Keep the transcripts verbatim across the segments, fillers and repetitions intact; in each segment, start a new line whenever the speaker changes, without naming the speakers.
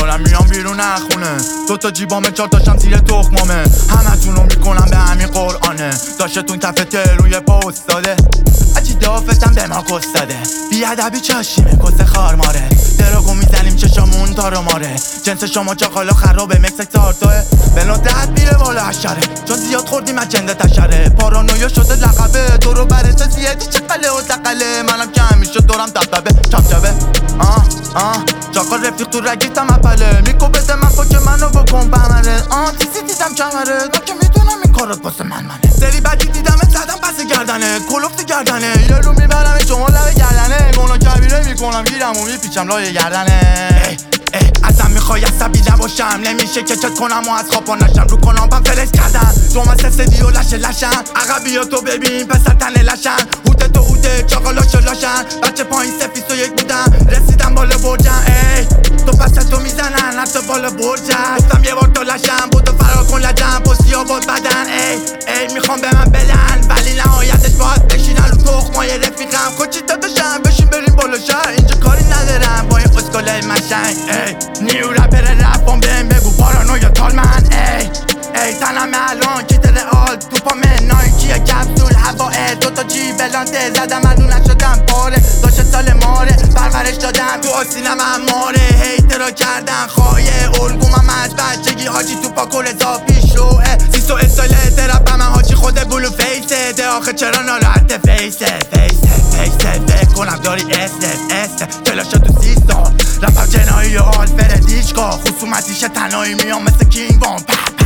دارم میام بیرون نخونه دوتا جیبامه چهار تاشم زیر تخمامه همتونو میکنم به همین قرآنه داشتون تفته روی پا استاده اچی دافتم به ما کستاده بیادبی چاشیمه کس خار ماره دراغو میزنیم چشامون تارو ماره جنس شما چاقالا خرابه مکسک تارتاه به ندرت میره بالا حشره چون زیاد خوردیم از جنده تشره پارانویا شده لقبه تو رو برسه زیادی چقله و تقله منم کم میشد دورم دبدبه چپچبه آه آه چاقا رفیق تو رگیتم اپله میکو بده من پاک منو بکن بمره آه تیزی دیدم کمره من که میدونم این کارات واسه من منه سری بدی دیدم زدم پس گردنه کلوفت گردنه یه رو میبرم شما لب گردنه گونا کبیره میکنم گیرم و میپیچم لای گردنه ای ای ازم میخوای عصبی نباشم نمیشه که چت کنم و از خواب نشم رو کنام فلش کردم دوم سه سدی و لشه لشن عقبی تو ببین پسر تنه لشن هوته تو هوته چاقا لاشه لاشن بچه پایین سفیس و یک بودم رسیدم بالا برجم ای تو پس تو میزنن حتی بالا برجم گفتم یه بار تو لشن بودو فرار کن لجم پستی آباد بدن ای ای میخوام به من بلن ولی نهایتش باید بشینن رو تخمای رفیقم کچی داداشم بشین بریم بالا شهر اینجا کاری ندارم با این اسکلای مشنگ ای نیو رپر رپام بهم بگو پارانویا تال من ای ای تنم الان کیت رئال توپا من نایکیه کپسول هواه دوتا جی بلانته زدم الون نشدم پاره داشت سال ماره پرورش دادم تو آسینم اماره هیترا کردن خواهیه الگومم از بچگی حاجی توپا کل اضافی شوه سیستو استایل ترپ من حاجی خود بلو فیسه ده آخه چرا ناراحت فیسه فیسه فیسه فکر کنم داری استر استر تلاشه تو سیستان رفم جنایی آل فردیشکا خصومتیشه تنهایی میام مثل کینگ وان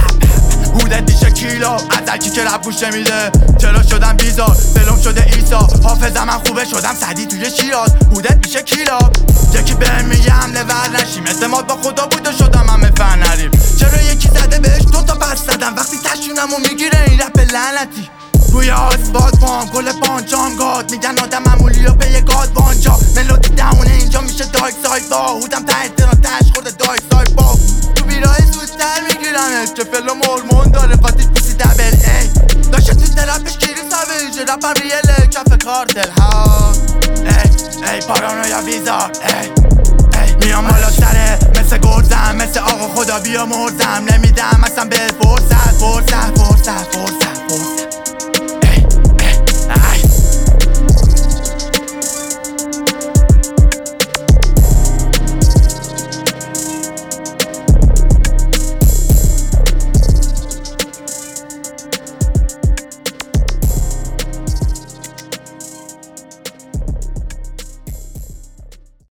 بوده دیشه کیلا از هرکی که رب گوش میده چرا شدم بیزار فلوم شده ایسا حافظم من خوبه شدم سدی توی شیراز بوده میشه کیلا یکی بهم میگه حمله ور نشیم اعتماد با خدا بوده شدم همه فن نریم چرا یکی زده بهش دوتا پس زدم وقتی تشونم و میگیره این رپ لعنتی روی آسفالت پام کل پانچام گاد میگن آدم معمولی و به یه گاد وانجا ملودی دهونه اینجا میشه دایک سایت با هودم ته احترام تش خورده دایک سایت با تو بیرای زودتر میگیرمش که فلوم هرمون داره قاتیش بیسی دبل ای داشته تو ترپش گیری سویج رپم ریله کف کارتل ها ای ای پارانویا ویزار ای ای میام بالا سره مثل گرزم مثل آقا خدا بیا مرزم نمیدم اصلا به فرصت فرصت فرصت فرصت فرصت